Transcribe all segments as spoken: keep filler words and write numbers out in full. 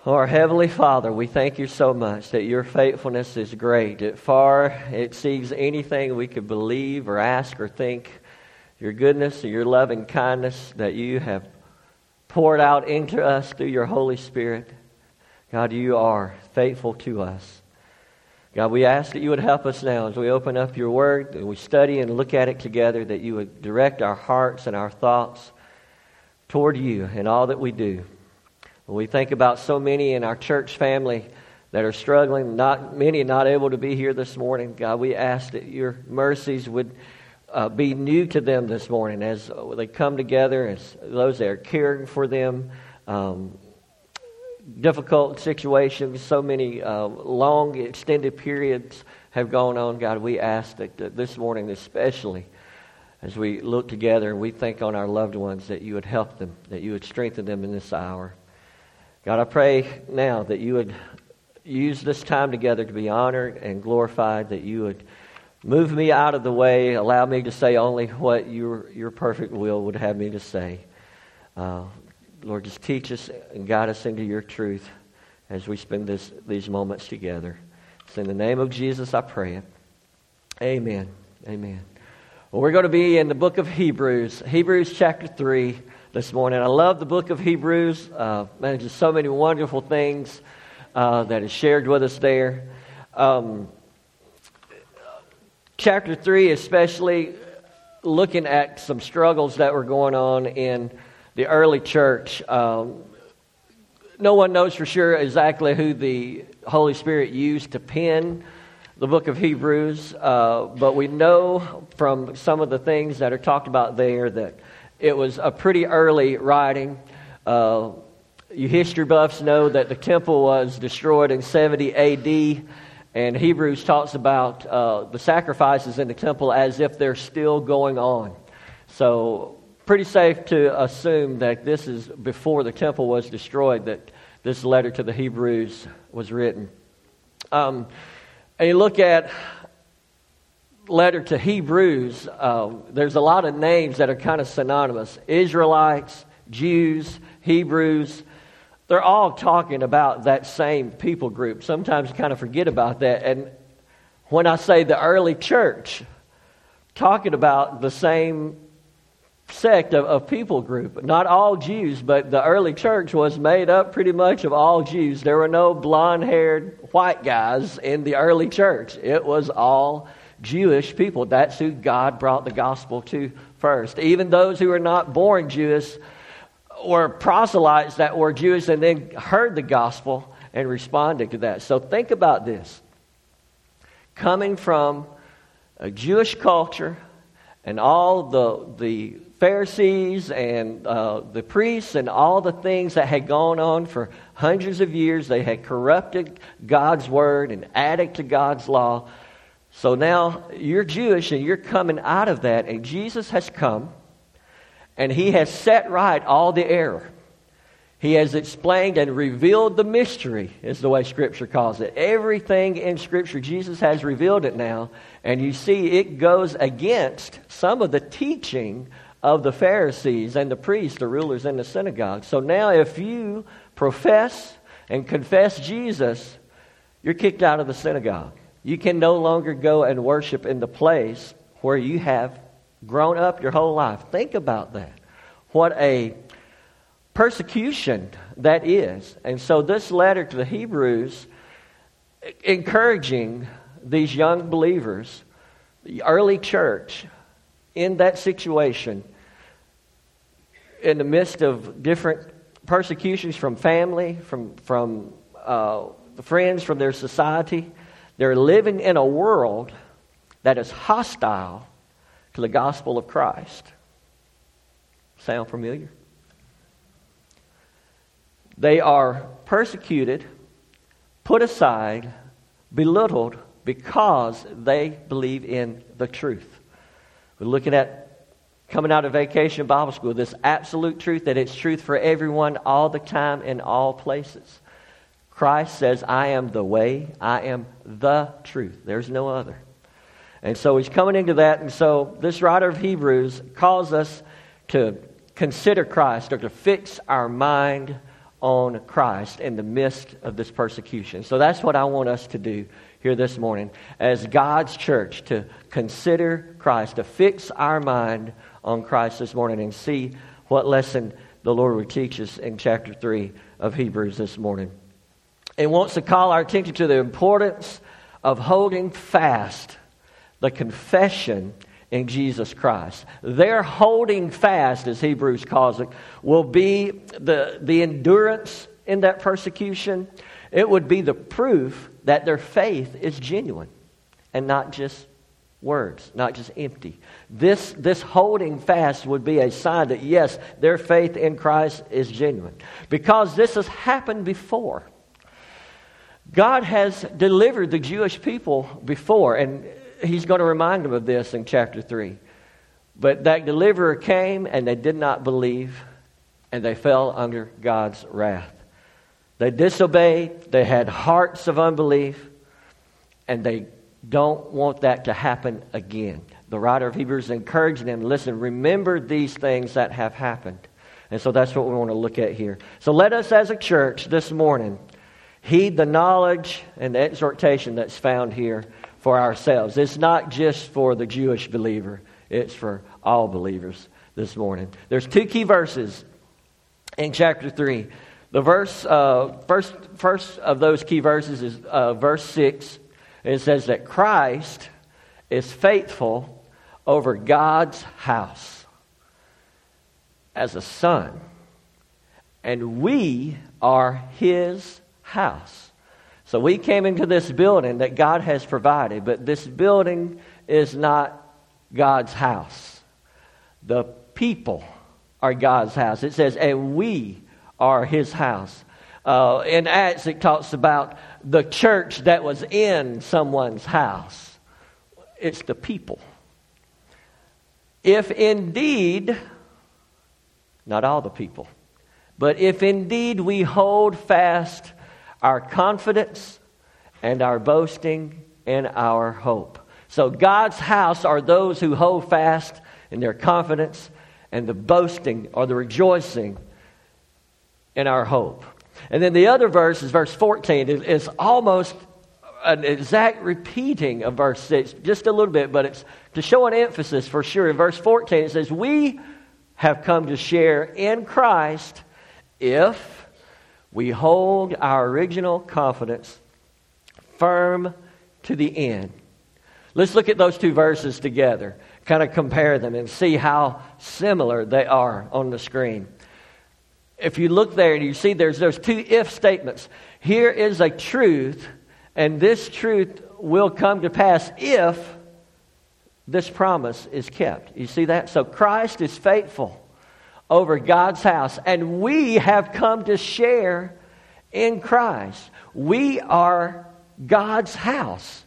Our Heavenly Father, we thank you so much that your faithfulness is great. It far exceeds anything we could believe or ask or think. Your goodness and your loving kindness that you have poured out into us through your Holy Spirit. God, you are faithful to us. God, we ask that you would help us now as we open up your word and we study and look at it together, that you would direct our hearts and our thoughts toward you in all that we do. When we think about so many in our church family that are struggling, not many not able to be here this morning, God, we ask that your mercies would uh, be new to them this morning as they come together, as those that are caring for them. Um, difficult situations, so many uh, long, extended periods have gone on. God, we ask that, that this morning especially, as we look together and we think on our loved ones, that you would help them, that you would strengthen them in this hour. God, I pray now that you would use this time together to be honored and glorified, that you would move me out of the way, allow me to say only what your your perfect will would have me to say. Uh, Lord, just teach us and guide us into your truth as we spend this these moments together. It's in the name of Jesus I pray it. Amen. Amen. Well, we're going to be in the book of Hebrews, Hebrews chapter three. This morning. I love the book of Hebrews. Uh, man, just so many wonderful things uh, that is shared with us there. Um, chapter three, especially looking at some struggles that were going on in the early church. Um, no one knows for sure exactly who the Holy Spirit used to pen the book of Hebrews, uh, but we know from some of the things that are talked about there that it was a pretty early writing. Uh, you history buffs know that the temple was destroyed in seventy A D, and Hebrews talks about uh, the sacrifices in the temple as if they're still going on. So pretty safe to assume that this is before the temple was destroyed, that this letter to the Hebrews was written. Um, and you look at letter to Hebrews, um, there's a lot of names that are kind of synonymous. Israelites, Jews, Hebrews, they're all talking about that same people group. Sometimes you kind of forget about that. And when I say the early church, talking about the same sect of, of people group. Not all Jews, but the early church was made up pretty much of all Jews. There were no blonde-haired white guys in the early church. It was all Jewish people. That's who God brought the gospel to first. Even those who were not born Jewish or proselytes that were Jewish and then heard the gospel and responded to that. So think about this. Coming from a Jewish culture and all the the Pharisees and uh, the priests and all the things that had gone on for hundreds of years, they had corrupted God's word and added to God's law. So now you're Jewish and you're coming out of that, and Jesus has come and he has set right all the error. He has explained and revealed the mystery, is the way Scripture calls it. Everything in Scripture, Jesus has revealed it now, and you see it goes against some of the teaching of the Pharisees and the priests, the rulers in the synagogue. So now if you profess and confess Jesus, you're kicked out of the synagogue. You can no longer go and worship in the place where you have grown up your whole life. Think about that. What a persecution that is. And so this letter to the Hebrews, encouraging these young believers, the early church, in that situation, in the midst of different persecutions from family, from, from uh, friends, from their society, they're living in a world that is hostile to the gospel of Christ. Sound familiar? They are persecuted, put aside, belittled because they believe in the truth. We're looking at, coming out of Vacation Bible School, this absolute truth that it's truth for everyone all the time in all places. Christ says, I am the way, I am the truth. There's no other. And so he's coming into that, and so this writer of Hebrews calls us to consider Christ, or to fix our mind on Christ in the midst of this persecution. So that's what I want us to do here this morning as God's church, to consider Christ, to fix our mind on Christ this morning and see what lesson the Lord would teach us in chapter three of Hebrews this morning. It wants to call our attention to the importance of holding fast the confession in Jesus Christ. Their holding fast, as Hebrews calls it, will be the, the endurance in that persecution. It would be the proof that their faith is genuine and not just words, not just empty. This, this holding fast would be a sign that, yes, their faith in Christ is genuine. Because this has happened before. God has delivered the Jewish people before, and He's going to remind them of this in chapter three. But that deliverer came, and they did not believe, and they fell under God's wrath. They disobeyed, they had hearts of unbelief, and they don't want that to happen again. The writer of Hebrews is encouraging them, listen, remember these things that have happened. And so that's what we want to look at here. So let us as a church this morning heed the knowledge and the exhortation that's found here for ourselves. It's not just for the Jewish believer. It's for all believers this morning. There's two key verses in chapter three. The verse, uh, first, first of those key verses is uh, verse six. It says that Christ is faithful over God's house as a son, and we are His house. So we came into this building that God has provided, but this building is not God's house. The people are God's house. It says, and we are His house. Uh, in Acts, it talks about the church that was in someone's house. It's the people. If indeed, not all the people, but if indeed we hold fast our confidence and our boasting and our hope. So God's house are those who hold fast in their confidence, and the boasting or the rejoicing in our hope. And then the other verse is verse fourteen. It is almost an exact repeating of verse six, just a little bit, but it's to show an emphasis for sure. In verse fourteen, it says, we have come to share in Christ if we hold our original confidence firm to the end. Let's look at those two verses together, kind of compare them and see how similar they are on the screen. If you look there and you see there's those two if statements. Here is a truth, and this truth will come to pass if this promise is kept. You see that? So Christ is faithful over God's house, and we have come to share in Christ. We are God's house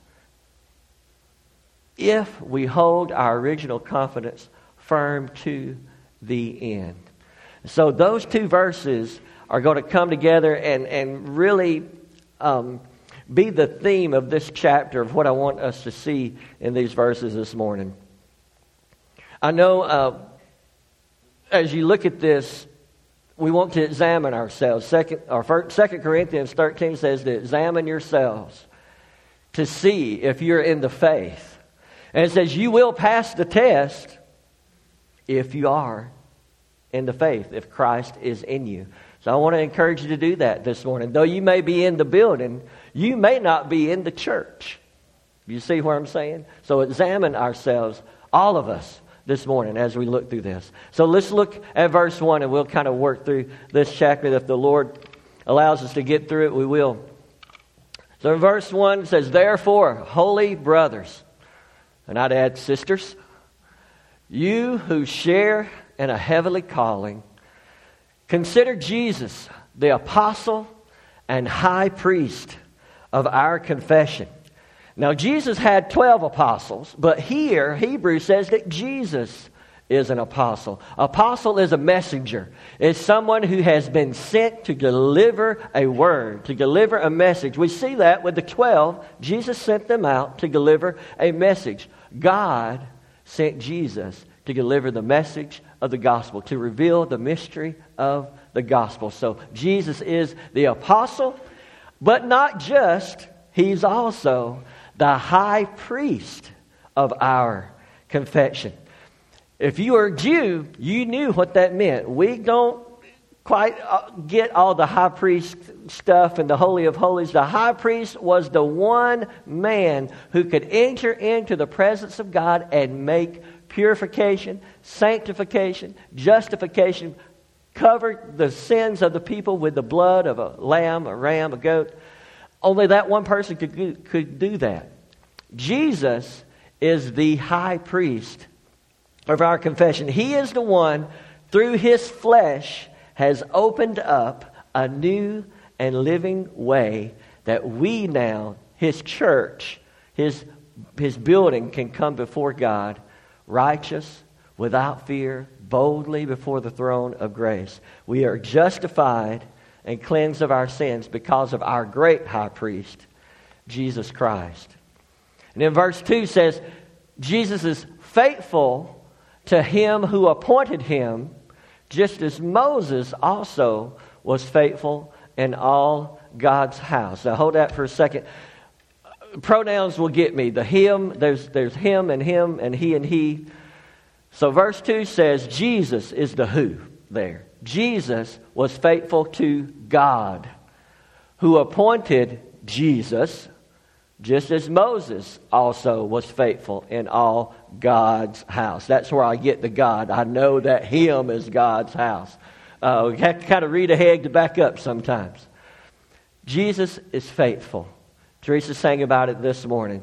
if we hold our original confidence firm to the end. So those two verses are going to come together and, and really um, be the theme of this chapter of what I want us to see in these verses this morning. I know uh, as you look at this, we want to examine ourselves. Second, or first, Second Corinthians thirteen says to examine yourselves to see if you're in the faith. And it says you will pass the test if you are in the faith, if Christ is in you. So I want to encourage you to do that this morning. Though you may be in the building, you may not be in the church. You see what I'm saying? So examine ourselves, all of us, this morning as we look through this. So let's look at verse one, and we'll kind of work through this chapter. If the Lord allows us to get through it, we will. So in verse one it says, therefore, holy brothers, and I'd add sisters, you who share in a heavenly calling, consider Jesus, the apostle and high priest of our confession. Now, Jesus had twelve apostles, but here, Hebrews says that Jesus is an apostle. Apostle is a messenger. It's someone who has been sent to deliver a word, to deliver a message. We see that with the twelve. Jesus sent them out to deliver a message. God sent Jesus to deliver the message of the gospel, to reveal the mystery of the gospel. So Jesus is the apostle, but not just, he's also the high priest of our confession. If you were a Jew, you knew what that meant. We don't quite get all the high priest stuff and the Holy of Holies. The high priest was the one man who could enter into the presence of God and make purification, sanctification, justification, cover the sins of the people with the blood of a lamb, a ram, a goat. Only that one person could do, could do that. Jesus is the high priest of our confession. He is the one, through his flesh, has opened up a new and living way that we now, his church, his, his building, can come before God righteous, without fear, boldly before the throne of grace. We are justified and cleansed of our sins because of our great high priest, Jesus Christ. And then verse two says, Jesus is faithful to him who appointed him, just as Moses also was faithful in all God's house. Now hold that for a second. Pronouns will get me. The him, there's, there's him and him and he and he. So verse two says Jesus is the who there. Jesus was faithful to God, who appointed Jesus, just as Moses also was faithful in all God's house. That's where I get the God. I know that him is God's house. Uh, we have to kind of read ahead to back up sometimes. Jesus is faithful. Teresa sang about it this morning.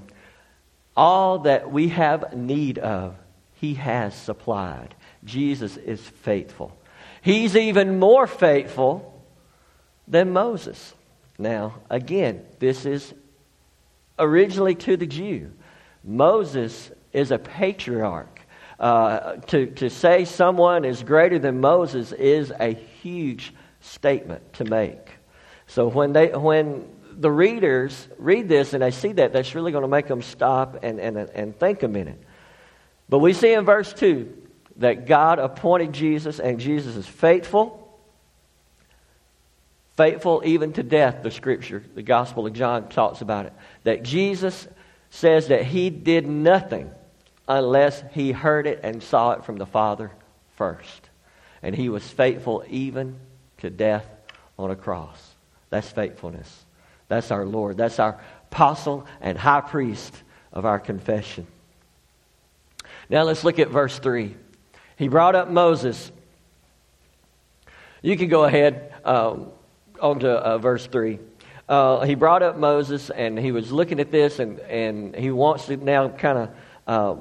All that we have need of, he has supplied. Jesus is faithful. He's even more faithful than Moses. Now, again, this is originally to the Jew. Moses is a patriarch. Uh, to, to say someone is greater than Moses is a huge statement to make. So when they when the readers read this and they see that, that's really going to make them stop and, and, and think a minute. But we see in verse two that God appointed Jesus, and Jesus is faithful. Faithful even to death, the Scripture, the Gospel of John talks about it. That Jesus says that he did nothing unless he heard it and saw it from the Father first. And he was faithful even to death on a cross. That's faithfulness. That's our Lord. That's our apostle and high priest of our confession. Now let's look at verse three. He brought up Moses. You can go ahead um, on to uh, verse three. Uh, he brought up Moses, and he was looking at this, and, and he wants to now kind of uh,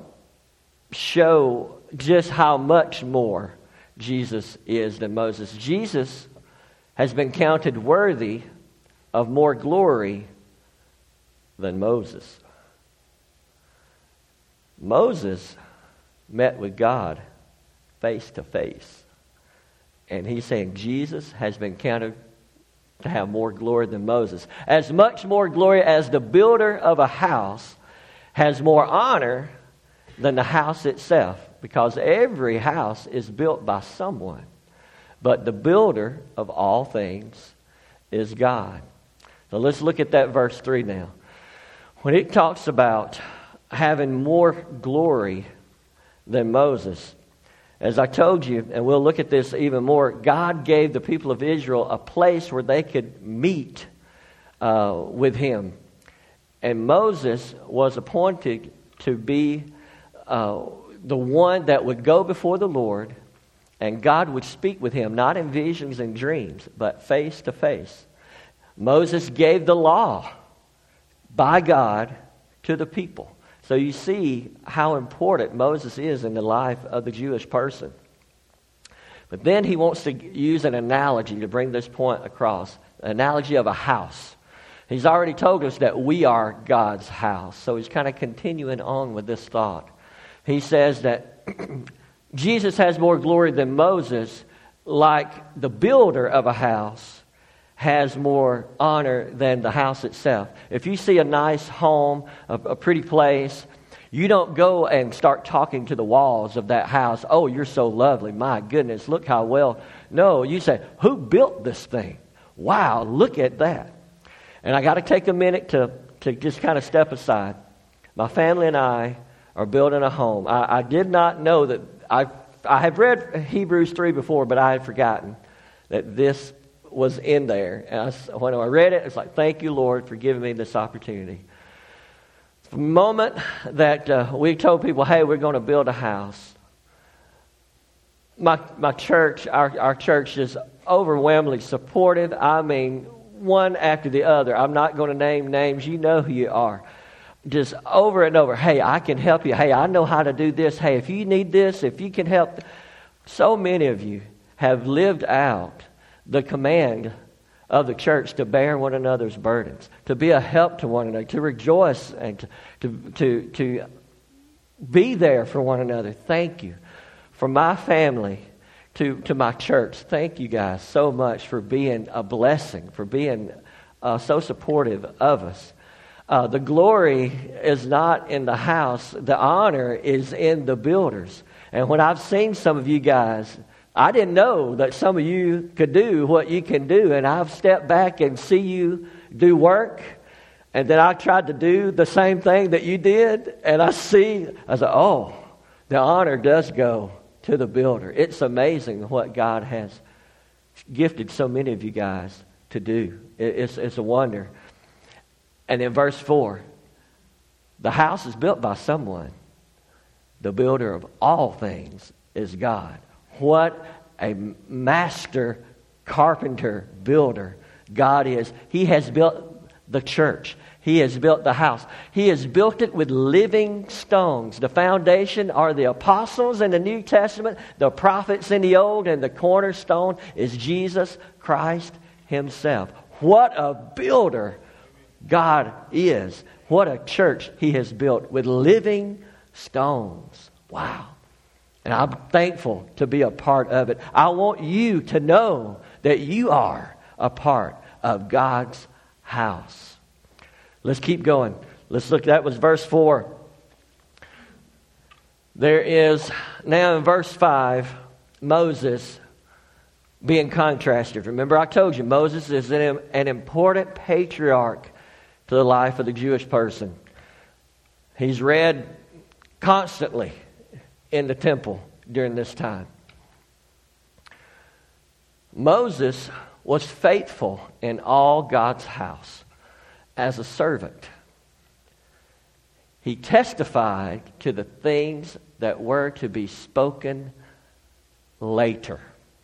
show just how much more Jesus is than Moses. Jesus has been counted worthy of more glory than Moses. Moses met with God face to face. And he's saying Jesus has been counted to have more glory than Moses. As much more glory as the builder of a house has more honor than the house itself, because every house is built by someone. But the builder of all things is God. So let's look at that verse three now. When it talks about having more glory than Moses, as I told you, and we'll look at this even more, God gave the people of Israel a place where they could meet uh, with him. And Moses was appointed to be uh, the one that would go before the Lord, and God would speak with him, not in visions and dreams, but face to face. Moses gave the law by God to the people. So you see how important Moses is in the life of the Jewish person. But then he wants to use an analogy to bring this point across, an analogy of a house. He's already told us that we are God's house. So he's kind of continuing on with this thought. He says that Jesus has more glory than Moses, like the builder of a house has more honor than the house itself. If you see a nice home, a, a pretty place, You don't go and start talking to the walls of that house. Oh, you're so lovely. My goodness, look how well. No, you say, who built this thing? Wow, look at that. And I got to take a minute to, to just kind of step aside. My family and I are building a home. I, I did not know that. I I have read Hebrews three before, but I had forgotten that this was in there. And I, when I read it, it's like, thank you, Lord, for giving me this opportunity. From the moment that uh, we told people, hey, we're going to build a house, my my church, our, our church is overwhelmingly supportive. I mean, one after the other. I'm not going to name names. You know who you are. Just over and over, hey, I can help you. Hey, I know how to do this. Hey, if you need this, if you can help. So many of you have lived out the command of the church to bear one another's burdens, to be a help to one another, to rejoice and to, to, to, to be there for one another. Thank you. From my family to, to my church, thank you guys so much for being a blessing, for being uh, so supportive of us. Uh, the glory is not in the house. The honor is in the builders. And when I've seen some of you guys, I didn't know that some of you could do what you can do. And I've stepped back and see you do work. And then I tried to do the same thing that you did. And I see, I said, oh, the honor does go to the builder. It's amazing what God has gifted so many of you guys to do. It's, it's a wonder. And in verse four, the house is built by someone. The builder of all things is God. What a master carpenter builder God is. He has built the church. He has built the house. He has built it with living stones. The foundation are the apostles in the New Testament, the prophets in the Old, and the cornerstone is Jesus Christ Himself. What a builder God is. What a church He has built with living stones. Wow. And I'm thankful to be a part of it. I want you to know that you are a part of God's house. Let's keep going. Let's look. That was verse four. There is now in verse five, Moses being contrasted. Remember I told you, Moses is an, an important patriarch to the life of the Jewish person. He's read constantly in the temple during this time. Moses was faithful in all God's house as a servant. He testified to the things that were to be spoken later.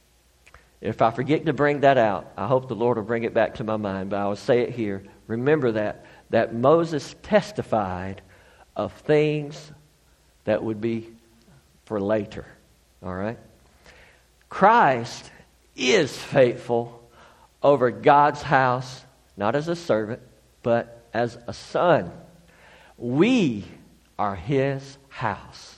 If I forget to bring that out, I hope the Lord will bring it back to my mind, but I will say it here. Remember that, that Moses testified of things that would be for later. All right? Christ is faithful over God's house, not as a servant, but as a son. We are His house.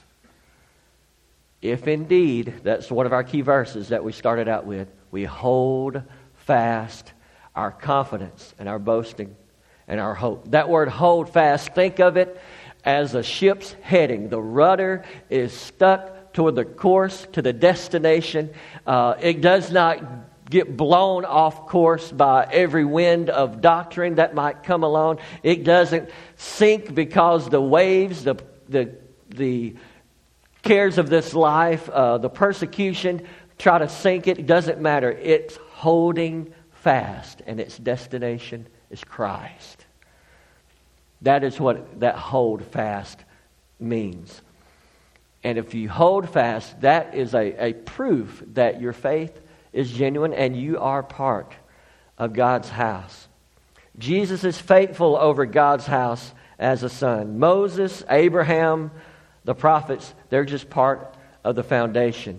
If indeed, that's one of our key verses that we started out with, we hold fast our confidence and our boasting and our hope. That word hold fast, think of it as a ship's heading. The rudder is stuck toward the course, to the destination. Uh, it does not get blown off course by every wind of doctrine that might come along. It doesn't sink because the waves, the the the cares of this life, uh, the persecution, try to sink it. It doesn't matter. It's holding fast, and its destination is Christ. That is what that hold fast means. And if you hold fast, that is a, a proof that your faith is genuine and you are part of God's house. Jesus is faithful over God's house as a son. Moses, Abraham, the prophets, they're just part of the foundation.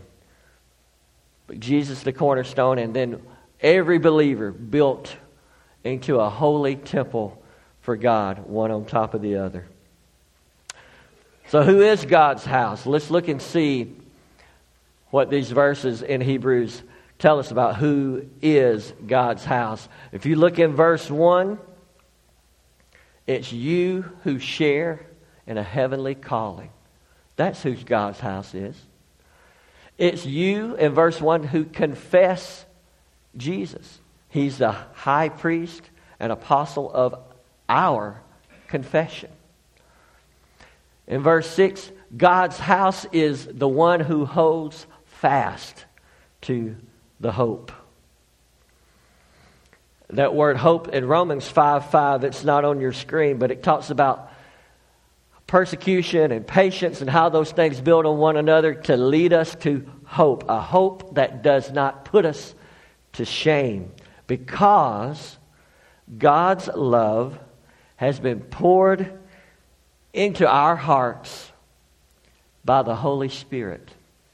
But Jesus, the cornerstone, and then every believer built into a holy temple for God, one on top of the other. So who is God's house? Let's look and see what these verses in Hebrews tell us about who is God's house. If you look in verse one, it's you who share and a heavenly calling. That's who God's house is. It's you, in verse one, who confess Jesus. He's the high priest and apostle of our confession. In verse six, God's house is the one who holds fast to the hope. That word hope in Romans five five, it's not on your screen, but it talks about persecution and patience and how those things build on one another to lead us to hope. A hope that does not put us to shame, because God's love has been poured into our hearts by the Holy Spirit.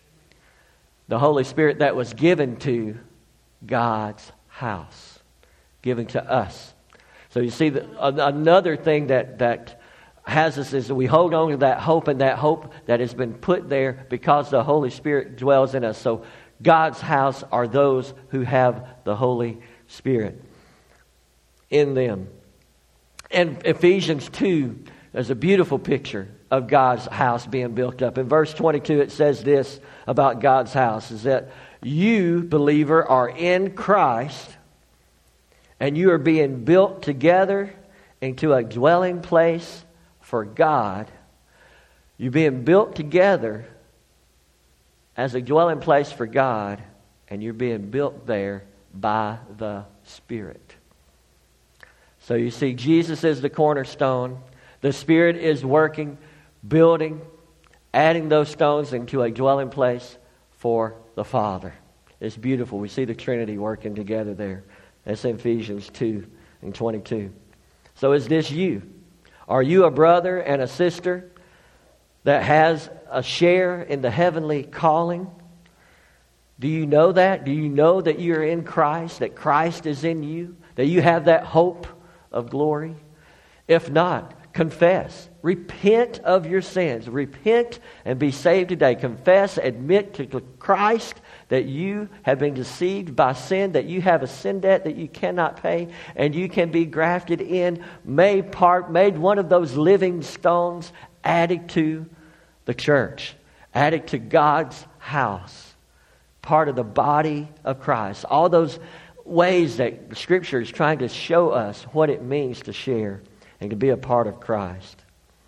The Holy Spirit that was given to God's house, given to us. So you see, the, another thing that, that has us is that we hold on to that hope, and that hope that has been put there because the Holy Spirit dwells in us. So God's house are those who have the Holy Spirit in them. In Ephesians two, there's a beautiful picture of God's house being built up. In verse twenty-two, it says this about God's house, is that you, believer, are in Christ, and you are being built together into a dwelling place for God. You're being built together as a dwelling place for God, and you're being built there by the Spirit. So you see, Jesus is the cornerstone. The Spirit is working, building, adding those stones into a dwelling place for the Father. It's beautiful. We see the Trinity working together there. That's in Ephesians two and twenty-two. So is this you? Are you a brother and a sister that has a share in the heavenly calling? Do you know that? Do you know that you're in Christ, that Christ is in you, that you have that hope of glory? If not, confess. Repent of your sins. Repent and be saved today. Confess, admit to Christ that you have been deceived by sin, that you have a sin debt that you cannot pay, and you can be grafted in, made part, made one of those living stones, added to the church, added to God's house, part of the body of Christ. All those ways that Scripture is trying to show us what it means to share and to be a part of Christ.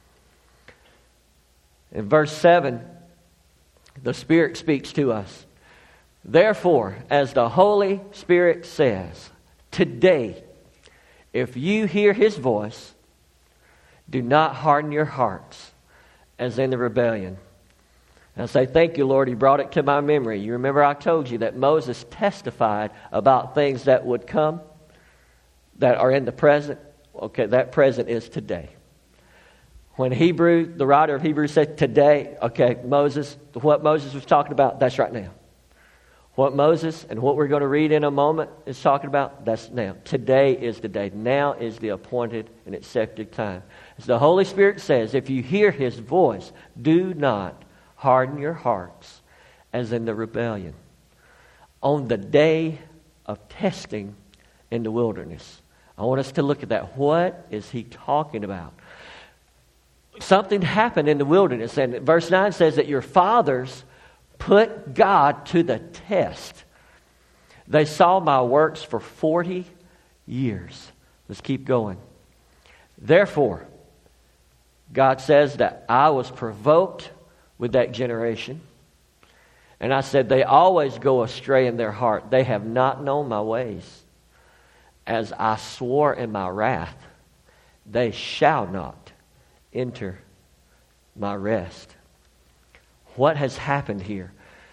In verse seven, the Spirit speaks to us. Therefore, as the Holy Spirit says, today, if you hear His voice, do not harden your hearts as in the rebellion. And I say, thank you, Lord, you brought it to my memory. You remember I told you that Moses testified about things that would come, that are in the present. Okay, that present is today. When Hebrew, the writer of Hebrews said today, okay, Moses, what Moses was talking about, that's right now. What Moses and what we're going to read in a moment is talking about, that's now. Today is the day. Now is the appointed and accepted time. As the Holy Spirit says, if you hear His voice, do not harden your hearts as in the rebellion. On the day of testing in the wilderness. I want us to look at that. What is he talking about? Something happened in the wilderness. And verse nine says that your fathers put God to the test. They saw my works for forty years. Let's keep going. Therefore, God says that I was provoked with that generation. And I said, they always go astray in their heart. They have not known my ways. As I swore in my wrath, they shall not enter my rest. What has happened here?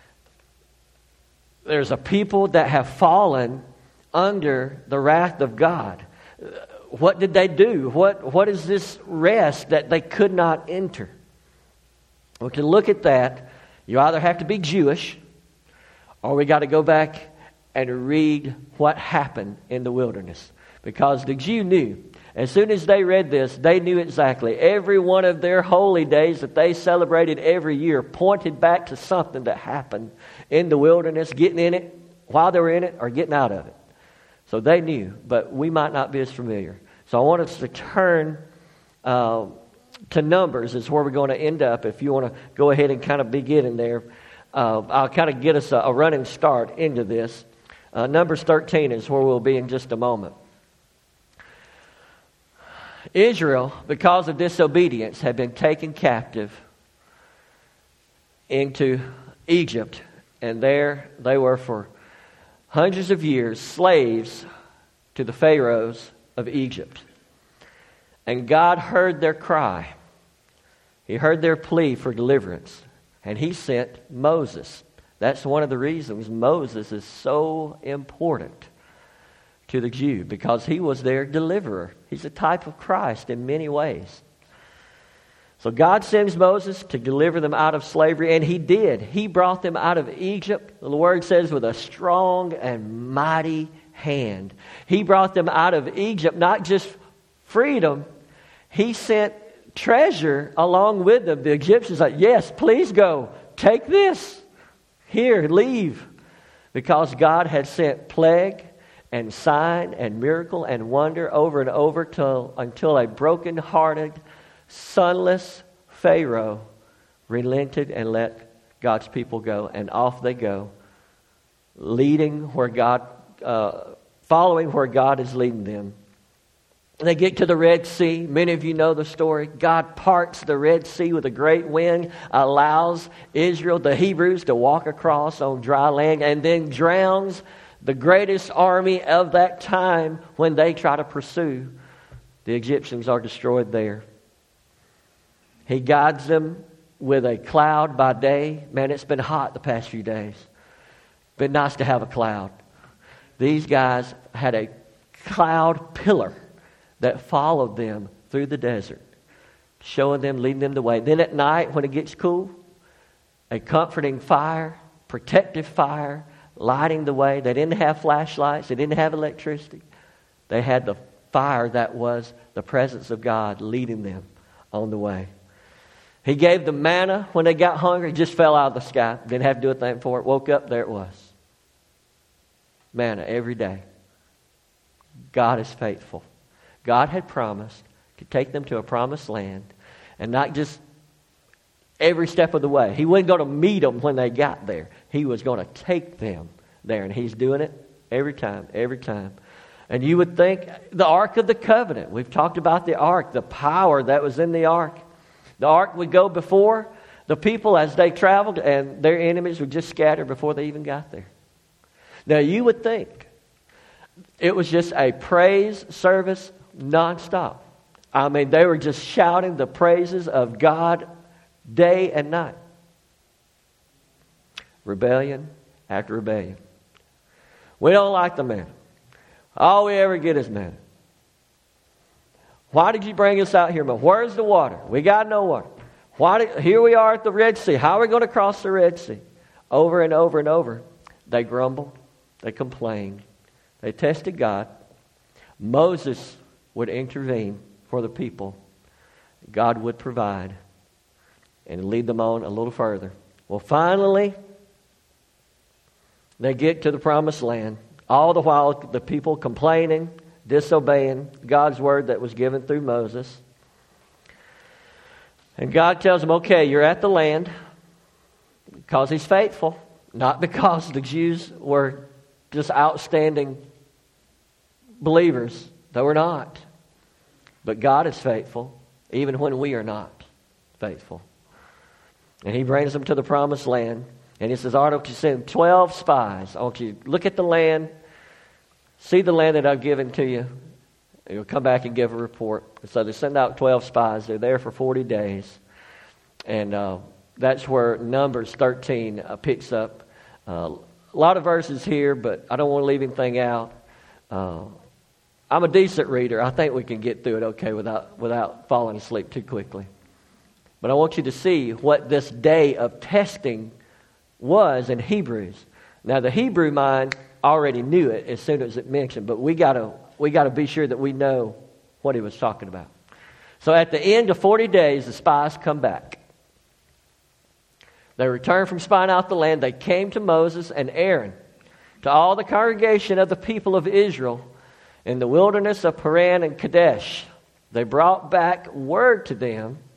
There's a people that have fallen under the wrath of God. What did they do? What, what is this rest that they could not enter? We can look at that. You either have to be Jewish, or we got to go back and read what happened in the wilderness. Because the Jew knew, as soon as they read this, they knew exactly. Every one of their holy days that they celebrated every year pointed back to something that happened in the wilderness, getting in it while they were in it or getting out of it. So they knew, but we might not be as familiar. So I want us to turn uh, to Numbers is where we're going to end up. If you want to go ahead and kind of begin in there, uh, I'll kind of get us a, a running start into this. Uh, Numbers thirteen is where we'll be in just a moment. Israel, because of disobedience, had been taken captive into Egypt, and there they were for hundreds of years slaves to the pharaohs of Egypt. And God heard their cry. He heard their plea for deliverance, and He sent Moses. That's one of the reasons Moses is so important to the Jew, because he was their deliverer. He's a type of Christ in many ways. So God sends Moses to deliver them out of slavery, and He did. He brought them out of Egypt, the Word says, with a strong and mighty hand. He brought them out of Egypt, not just freedom. He sent treasure along with them. The Egyptians said, yes, please go. Take this. Here, leave. Because God had sent plague and sign and miracle and wonder over and over till, until a broken-hearted, sonless Pharaoh relented and let God's people go. And off they go, leading where God, uh, following where God is leading them. They get to the Red Sea. Many of you know the story. God parts the Red Sea with a great wind, allows Israel, the Hebrews, to walk across on dry land, and then drowns the greatest army of that time when they try to pursue. The Egyptians are destroyed there. He guides them with a cloud by day. Man, it's been hot the past few days. Been nice to have a cloud. These guys had a cloud pillar that followed them through the desert, showing them, leading them the way. Then at night, when it gets cool, a comforting fire, protective fire, lighting the way. They didn't have flashlights. They didn't have electricity. They had the fire that was the presence of God leading them on the way. He gave them manna when they got hungry. It just fell out of the sky. Didn't have to do a thing for it. Woke up, there it was. Manna every day. God is faithful. God had promised to take them to a promised land, and not just every step of the way. He wasn't going to meet them when they got there. He was going to take them there, and He's doing it every time, every time. And you would think the Ark of the Covenant. We've talked about the Ark, the power that was in the Ark. The Ark would go before the people as they traveled, and their enemies would just scatter before they even got there. Now, you would think it was just a praise service nonstop. I mean, they were just shouting the praises of God day and night. Rebellion after rebellion. We don't like the manna. All we ever get is manna. Why did you bring us out here, man? Where's the water? We got no water. Why did, here we are at the Red Sea. How are we going to cross the Red Sea? Over and over and over. They grumbled. They complained. They tested God. Moses would intervene for the people. God would provide and lead them on a little further. Well, finally, they get to the promised land. All the while, the people complaining, disobeying God's word that was given through Moses. And God tells them, okay, you're at the land because He's faithful, not because the Jews were just outstanding believers. They were not. But God is faithful, even when we are not faithful. And He brings them to the promised land. And He says, all right, I want you to send twelve spies. I want you to look at the land, see the land that I've given to you. And you'll come back and give a report. And so they send out twelve spies. They're there for forty days. And uh, that's where Numbers thirteen uh, picks up. Uh, a lot of verses here, but I don't want to leave anything out. Uh, I'm a decent reader. I think we can get through it okay without without falling asleep too quickly. But I want you to see what this day of testing was in Hebrews. Now, the Hebrew mind already knew it as soon as it mentioned, but we gotta we gotta be sure that we know what he was talking about. So at the end of forty days, the spies come back. They returned from spying out the land. They came to Moses and Aaron, to all the congregation of the people of Israel in the wilderness of Paran and Kadesh. They brought back word to them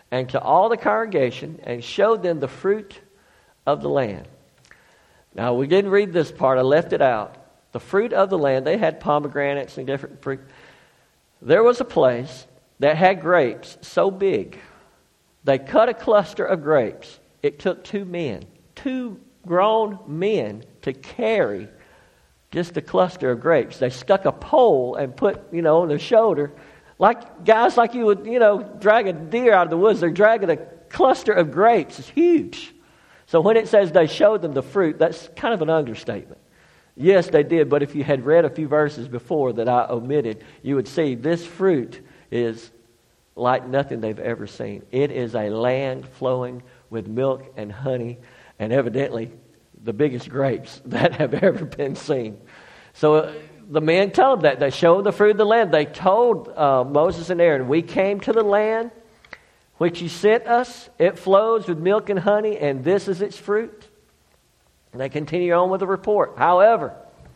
and to all the congregation, and showed them the fruit of the land. Now, we didn't read this part. I left it out. The fruit of the land, they had pomegranates and different fruit. There was a place that had grapes so big, they cut a cluster of grapes. It took two men, two grown men, to carry just a cluster of grapes. They stuck a pole and put, you know, on their shoulder, like guys like you would, you know, drag a deer out of the woods. They're dragging a cluster of grapes. It's huge. So when it says they showed them the fruit, that's kind of an understatement. Yes, they did, but if you had read a few verses before that I omitted, you would see this fruit is like nothing they've ever seen. It is a land flowing with milk and honey, and evidently the biggest grapes that have ever been seen. So uh, the men told them that. They showed the fruit of the land. They told uh, Moses and Aaron, we came to the land which you sent us. It flows with milk and honey, and this is its fruit. And they continue on with the report. However,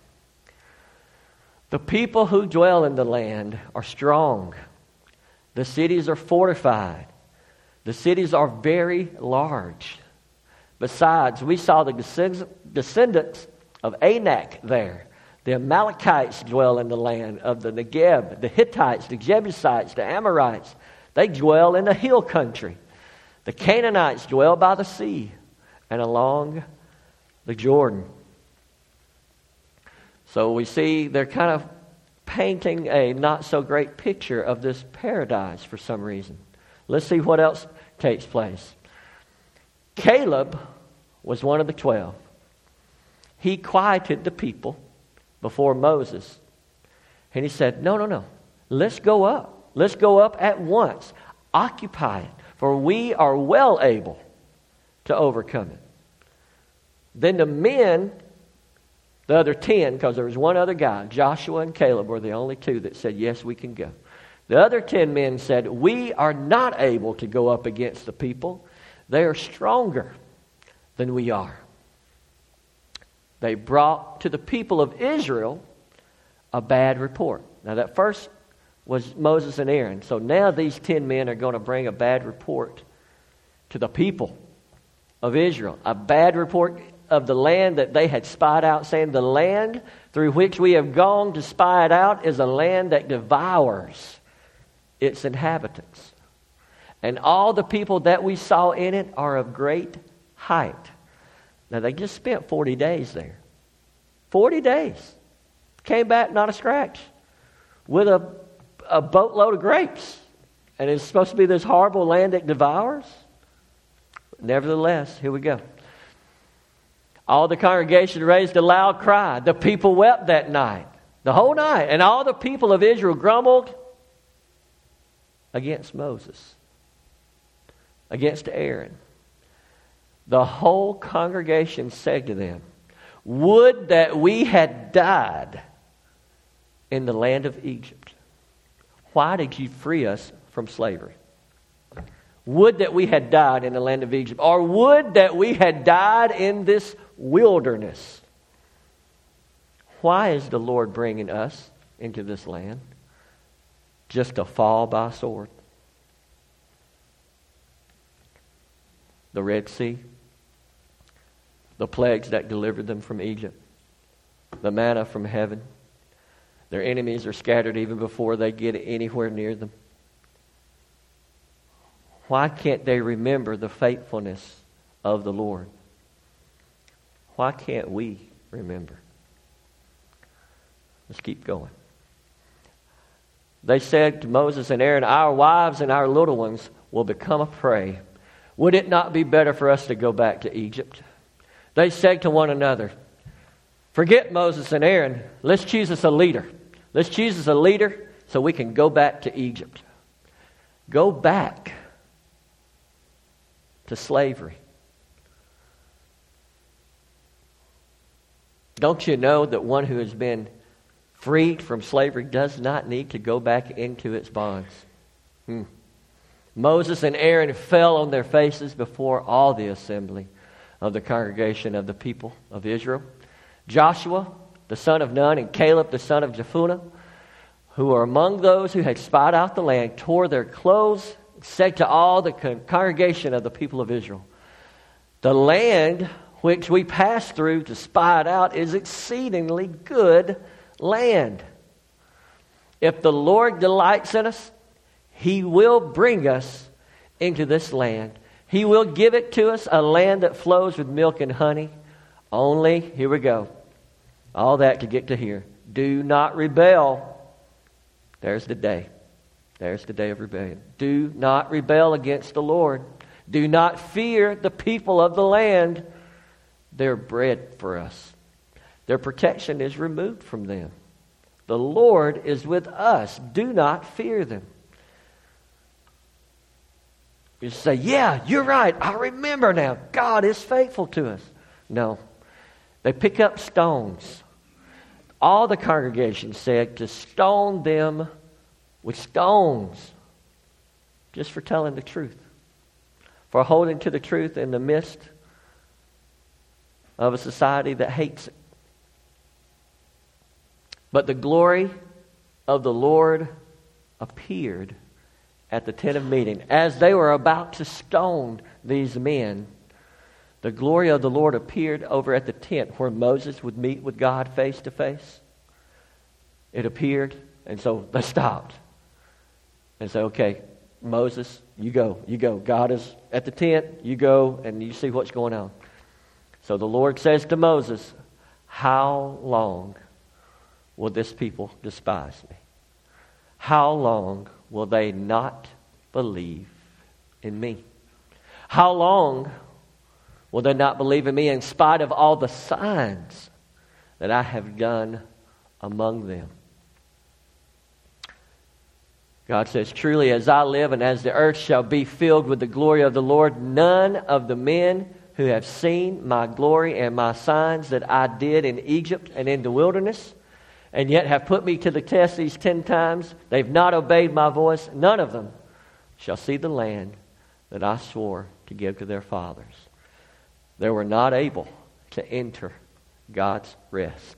the people who dwell in the land are strong. The cities are fortified. The cities are very large. Besides, we saw the descendants of Anak there. The Amalekites dwell in the land of the Negeb. The Hittites, the Jebusites, the Amorites, they dwell in the hill country. The Canaanites dwell by the sea and along the Jordan. So we see they're kind of painting a not so great picture of this paradise for some reason. Let's see what else takes place. Caleb was one of the twelve. He quieted the people before Moses. And he said, no, no, no. Let's go up. Let's go up at once. Occupy it, for we are well able to overcome it. Then the men, the other ten, because there was one other guy, Joshua and Caleb were the only two that said, yes, we can go. The other ten men said, we are not able to go up against the people. They are stronger than we are. They brought to the people of Israel a bad report. Now that first was Moses and Aaron. So now these ten men are going to bring a bad report to the people of Israel. A bad report of the land that they had spied out, saying the land through which we have gone to spy it out is a land that devours its inhabitants. And all the people that we saw in it are of great height. Now they just spent forty days there. forty days. Came back not a scratch. With a, a boatload of grapes. And it's supposed to be this horrible land that devours. Nevertheless, here we go. All the congregation raised a loud cry. The people wept that night. The whole night. And all the people of Israel grumbled against Moses. Against Aaron. The whole congregation said to them, would that we had died in the land of Egypt. Why did you free us from slavery? Would that we had died in the land of Egypt. Or would that we had died in this wilderness. Why is the Lord bringing us into this land? Just to fall by sword. The Red Sea. The plagues that delivered them from Egypt. The manna from heaven. Their enemies are scattered even before they get anywhere near them. Why can't they remember the faithfulness of the Lord? Why can't we remember? Let's keep going. They said to Moses and Aaron, our wives and our little ones will become a prey. Would it not be better for us to go back to Egypt? They said to one another, forget Moses and Aaron. Let's choose us a leader. Let's choose us a leader so we can go back to Egypt. Go back to slavery. Don't you know that one who has been freed from slavery does not need to go back into its bonds? Hmm. Moses and Aaron fell on their faces before all the assembly of the congregation of the people of Israel. Joshua, the son of Nun, and Caleb, the son of Jephunneh, who were among those who had spied out the land, tore their clothes said to all the con- congregation of the people of Israel, the land which we passed through to spy it out is exceedingly good land. If the Lord delights in us, He will bring us into this land. He will give it to us, a land that flows with milk and honey. Only, here we go, all that to get to here. Do not rebel. There's the day. There's the day of rebellion. Do not rebel against the Lord. Do not fear the people of the land. They're bread for us. Their protection is removed from them. The Lord is with us. Do not fear them. You say, yeah, you're right. I remember now. God is faithful to us. No. They pick up stones. All the congregation said to stone them with stones just for telling the truth, for holding to the truth in the midst of a society that hates it. But the glory of the Lord appeared at the tent of meeting. As they were about to stone these men, the glory of the Lord appeared over at the tent where Moses would meet with God face to face. It appeared, and so they stopped and said, okay, Moses, you go, you go. God is at the tent, you go, and you see what's going on. So the Lord says to Moses, how long will this people despise me? How long will they not believe in me? How long will they not believe in me in spite of all the signs that I have done among them? God says, truly as I live and as the earth shall be filled with the glory of the Lord, none of the men who have seen my glory and my signs that I did in Egypt and in the wilderness, and yet have put me to the test these ten times, they've not obeyed my voice, none of them shall see the land that I swore to give to their fathers. They were not able to enter God's rest.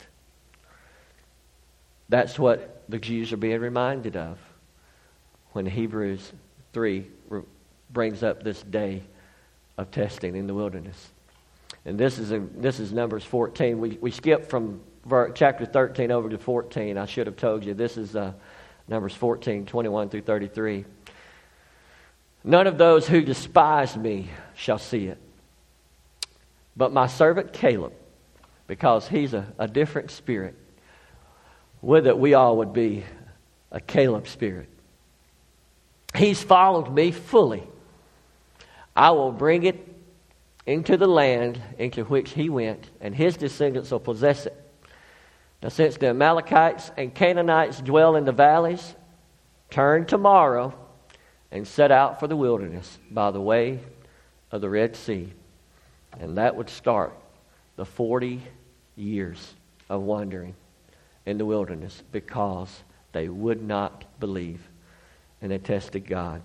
That's what the Jews are being reminded of when Hebrews three brings up this day of testing in the wilderness. And this is in, this is Numbers fourteen. We we skipped from chapter thirteen over to fourteen. I should have told you. This is uh, Numbers fourteen, twenty-one through thirty-three. None of those who despise me shall see it, but my servant Caleb, because he's a, a different spirit. With it, we all would be a Caleb spirit. He's followed me fully. I will bring it into the land into which he went, and his descendants will possess it. Now, since the Amalekites and Canaanites dwell in the valleys, turn tomorrow and set out for the wilderness by the way of the Red Sea. And that would start the forty years of wandering in the wilderness because they would not believe and they tested God.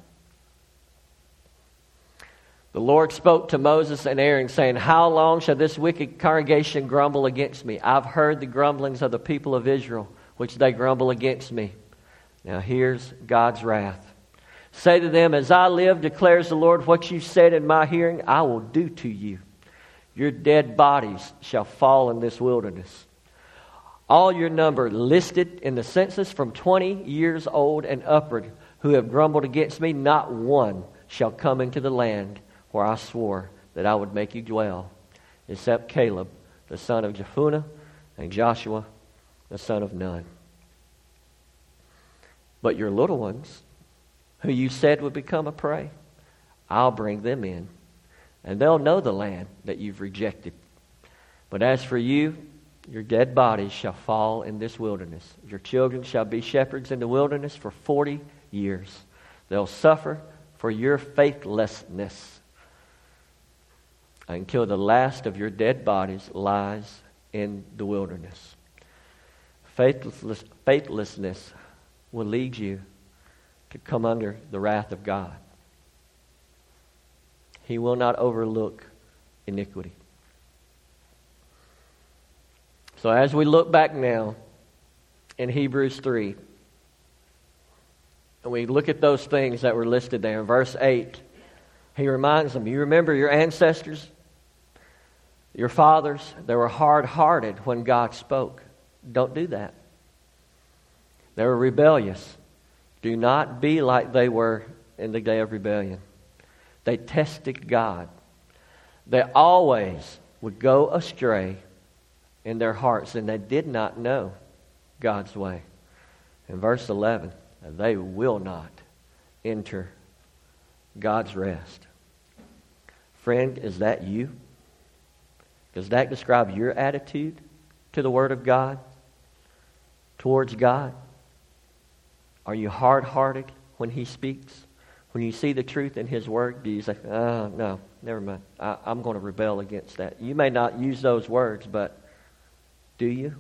The Lord spoke to Moses and Aaron, saying, how long shall this wicked congregation grumble against me? I've heard the grumblings of the people of Israel, which they grumble against me. Now here's God's wrath. Say to them, as I live, declares the Lord, what you said in my hearing, I will do to you. Your dead bodies shall fall in this wilderness. All your number listed in the census from twenty years old and upward, who have grumbled against me, not one shall come into the land where I swore that I would make you dwell, except Caleb, the son of Jephunneh, and Joshua, the son of Nun. But your little ones, who you said would become a prey, I'll bring them in, and they'll know the land that you've rejected. But as for you, your dead bodies shall fall in this wilderness. Your children shall be shepherds in the wilderness for forty years. They'll suffer for your faithlessness until the last of your dead bodies lies in the wilderness. Faithless, faithlessness will lead you to come under the wrath of God. He will not overlook iniquity. So as we look back now in Hebrews three, And we look at those things that were listed there. In verse eight, he reminds them, you remember your ancestors, your fathers, they were hard-hearted when God spoke. Don't do that. They were rebellious. Do not be like they were in the day of rebellion. They tested God. They always would go astray in their hearts, and they did not know God's way. In verse eleven, they will not enter God's rest. Friend, is that you? Does that describe your attitude to the Word of God, towards God? Are you hard-hearted when He speaks? When you see the truth in His Word, do you say, oh, no, never mind. I, I'm going to rebel against that. You may not use those words, but do you?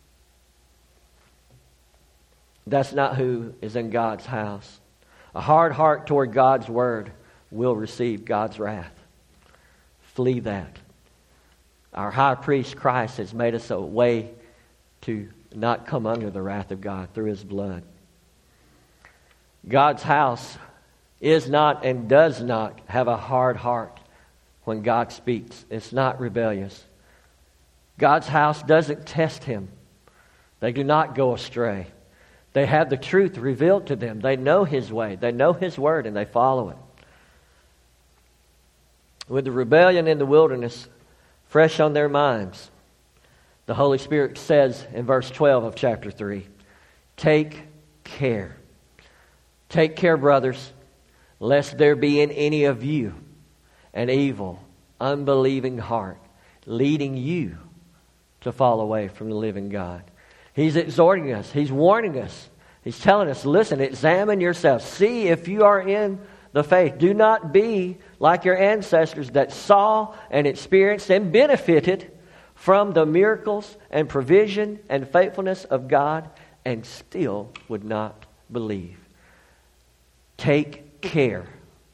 That's not who is in God's house. A hard heart toward God's Word will receive God's wrath. Flee that. Our high priest Christ has made us a way to not come under the wrath of God through His blood. God's house is not and does not have a hard heart when God speaks. It's not rebellious. God's house doesn't test Him. They do not go astray. They have the truth revealed to them. They know His way. They know His Word and they follow it. With the rebellion in the wilderness fresh on their minds, the Holy Spirit says in verse twelve of chapter three, take care. Take care, brothers, lest there be in any of you an evil, unbelieving heart, leading you to fall away from the living God. He's exhorting us. He's warning us. He's telling us, listen, examine yourself. See if you are in the faith. Do not be like your ancestors that saw and experienced and benefited from the miracles and provision and faithfulness of God and still would not believe. Take care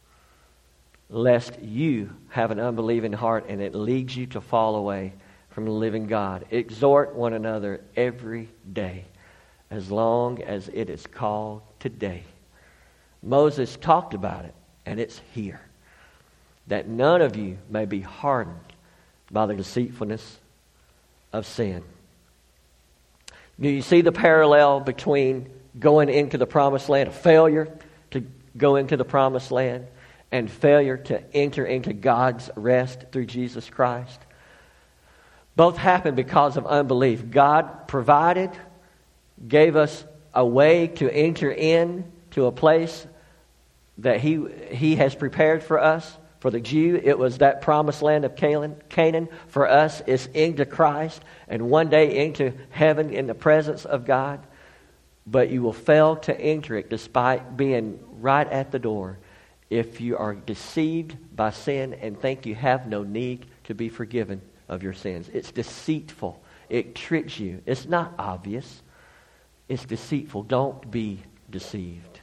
lest you have an unbelieving heart and it leads you to fall away from the living God. Exhort one another every day as long as it is called today. Moses talked about it, and it's here. That none of you may be hardened by the deceitfulness of sin. Do you see the parallel between going into the promised land, a failure to go into the promised land, and failure to enter into God's rest through Jesus Christ? Both happened because of unbelief. God provided, gave us a way to enter in to a place that He He has prepared for us. For the Jew, it was that promised land of Canaan. For us, it's into Christ and one day into heaven in the presence of God. But you will fail to enter it despite being right at the door if you are deceived by sin and think you have no need to be forgiven of your sins. It's deceitful. It tricks you. It's not obvious. It's deceitful. Don't be deceived.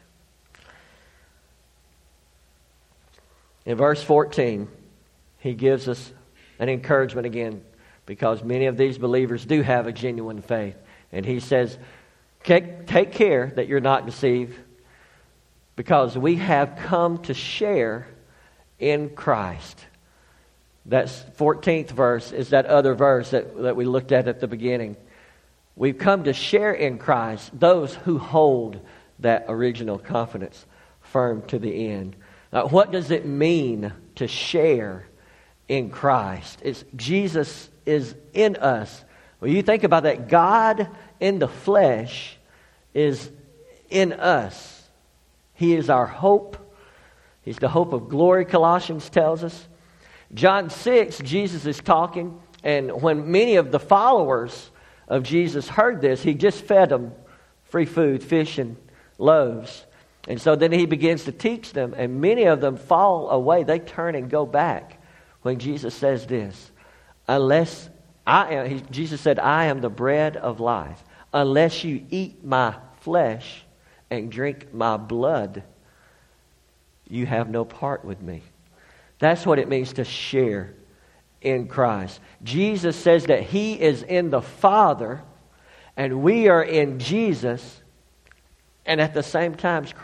In verse fourteen, he gives us an encouragement again because many of these believers do have a genuine faith. And he says, take care that you're not deceived because we have come to share in Christ. That fourteenth verse is that other verse that, that we looked at at the beginning. We've come to share in Christ, those who hold that original confidence firm to the end. Now, what does it mean to share in Christ? It's Jesus is in us. Well, you think about that. God in the flesh is in us. He is our hope. He's the hope of glory, Colossians tells us. John six, Jesus is talking, and when many of the followers of Jesus heard this, He just fed them free food, fish and loaves. And so then He begins to teach them, and many of them fall away. They turn and go back when Jesus says this. Unless I am, he, Jesus said, I am the bread of life. Unless you eat my flesh and drink my blood, you have no part with me. That's what it means to share in Christ. Jesus says that He is in the Father and we are in Jesus. And at the same time,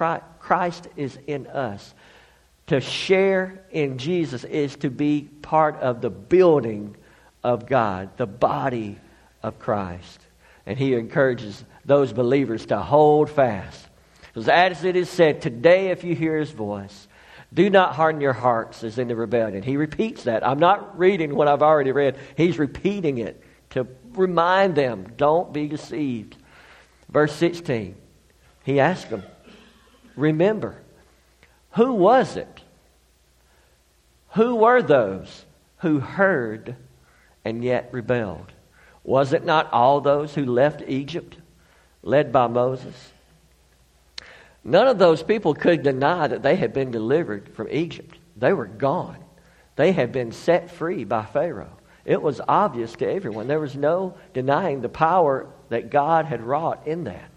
Christ is in us. To share in Jesus is to be part of the building of God, the body of Christ. And he encourages those believers to hold fast. Because as it is said, today if you hear his voice, do not harden your hearts as in the rebellion. He repeats that. I'm not reading what I've already read. He's repeating it to remind them, don't be deceived. Verse sixteen, he asked them, remember, who was it? Who were those who heard and yet rebelled? Was it not all those who left Egypt, led by Moses? None of those people could deny that they had been delivered from Egypt. They were gone. They had been set free by Pharaoh. It was obvious to everyone. There was no denying the power that God had wrought in that.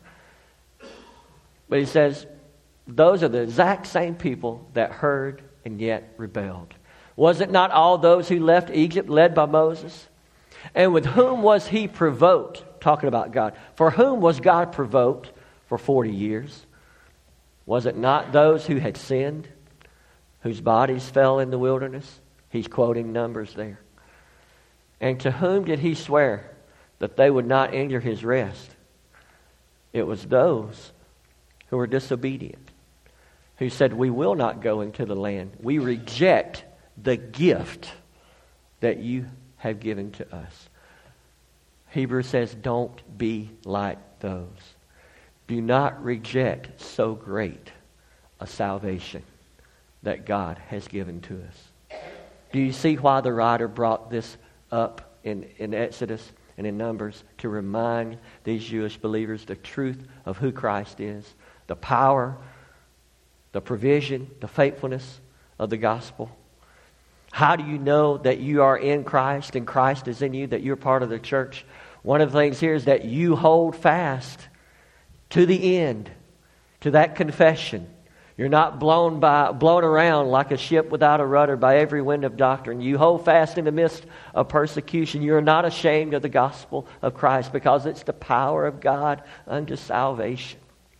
But he says, those are the exact same people that heard and yet rebelled. Was it not all those who left Egypt led by Moses? And with whom was he provoked? Talking about God. For whom was God provoked for forty years? Was it not those who had sinned, whose bodies fell in the wilderness? He's quoting Numbers there. And to whom did he swear that they would not enter his rest? It was those who were disobedient, who said, we will not go into the land. We reject the gift that you have given to us. Hebrews says, don't be like those. Do not reject so great a salvation that God has given to us. Do you see why the writer brought this up in, in Exodus and in Numbers? To remind these Jewish believers the truth of who Christ is, the power, the provision, the faithfulness of the gospel. How do you know that you are in Christ and Christ is in you, that you're part of the church? One of the things here is that you hold fast to the end, to that confession. You're not blown by, blown around like a ship without a rudder by every wind of doctrine. You hold fast in the midst of persecution. You're not ashamed of the gospel of Christ because it's the power of God unto salvation.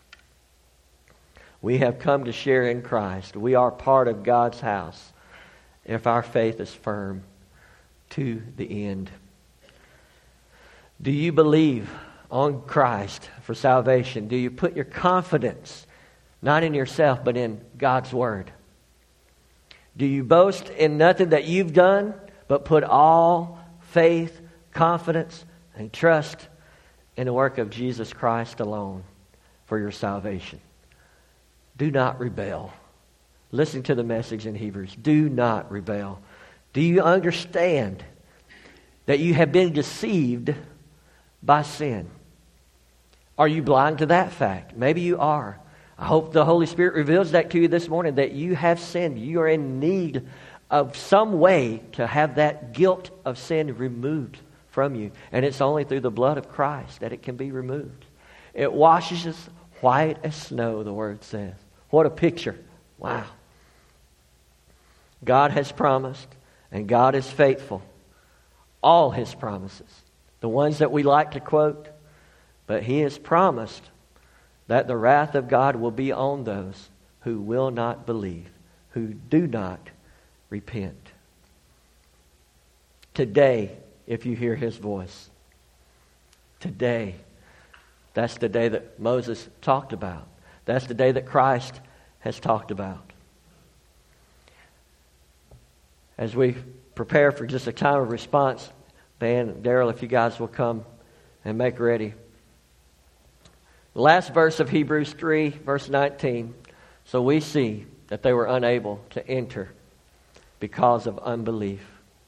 We have come to share in Christ. We are part of God's house if our faith is firm to the end. Do you believe on Christ for salvation? Do you put your confidence not in yourself but in God's Word? Do you boast in nothing that you've done but put all faith, confidence, and trust in the work of Jesus Christ alone for your salvation? Do not rebel. Listen to the message in Hebrews. Do not rebel. Do you understand that you have been deceived by sin? Are you blind to that fact? Maybe you are. I hope the Holy Spirit reveals that to you this morning, that you have sinned. You are in need of some way to have that guilt of sin removed from you. And it's only through the blood of Christ that it can be removed. It washes us white as snow, the Word says. What a picture. Wow. God has promised, and God is faithful. All His promises. The ones that we like to quote. But He has promised that the wrath of God will be on those who will not believe, who do not repent. Today, if you hear His voice, today, that's the day that Moses talked about. That's the day that Christ has talked about. As we prepare for just a time of response, Ben, Daryl, if you guys will come and make ready. The last verse of Hebrews three, verse nineteen. So we see that they were unable to enter because of unbelief.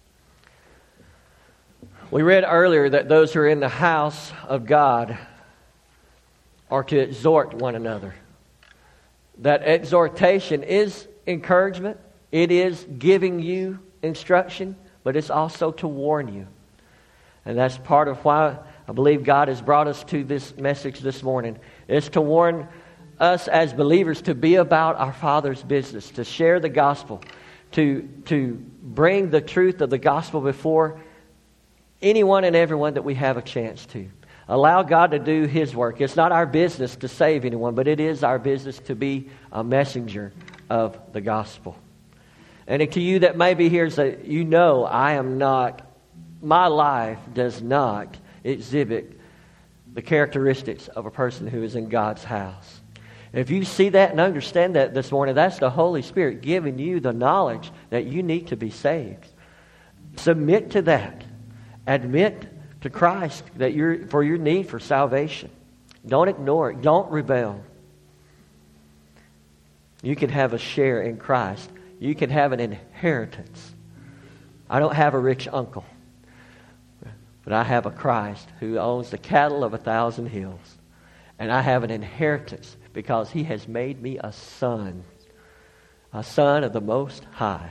We read earlier that those who are in the house of God are to exhort one another. That exhortation is encouragement. It is giving you instruction, but it's also to warn you. And that's part of why I believe God has brought us to this message this morning. It's to warn us as believers to be about our Father's business, to share the gospel, to, to bring the truth of the gospel before anyone and everyone that we have a chance to. Allow God to do His work. It's not our business to save anyone, but it is our business to be a messenger of the gospel. And to you that may be here, say, you know I am not, my life does not exhibit the characteristics of a person who is in God's house. If you see that and understand that this morning, that's the Holy Spirit giving you the knowledge that you need to be saved. Submit to that. Admit to Christ that you're for your need for salvation. Don't ignore it. Don't rebel. You can have a share in Christ. You can have an inheritance. I don't have a rich uncle, but I have a Christ who owns the cattle of a thousand hills. And I have an inheritance because He has made me a son, a son of the Most High.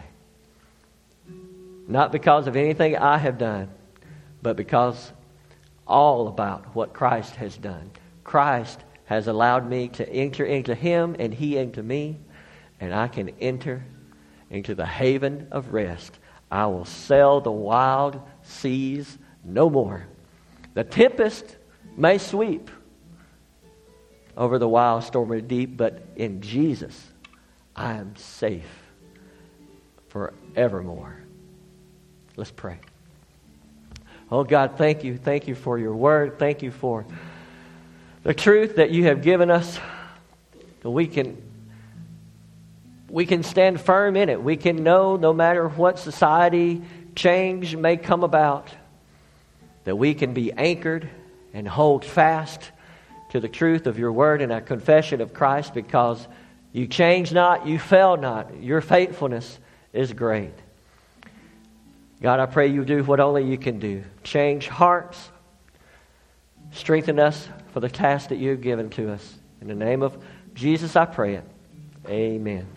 Not because of anything I have done, but because all about what Christ has done. Christ has allowed me to enter into Him and He into me, and I can enter into the haven of rest. I will sail the wild seas no more. The tempest may sweep over the wild stormy deep, but in Jesus I am safe forevermore. Let's pray. Oh God, thank you. Thank you for your word. Thank you for the truth that you have given us. That we can, we can stand firm in it. We can know no matter what society change may come about, that we can be anchored and hold fast to the truth of your word and our confession of Christ, because you change not, you fail not. Your faithfulness is great. God, I pray you do what only you can do. Change hearts. Strengthen us for the task that you have given to us. In the name of Jesus, I pray it. Amen.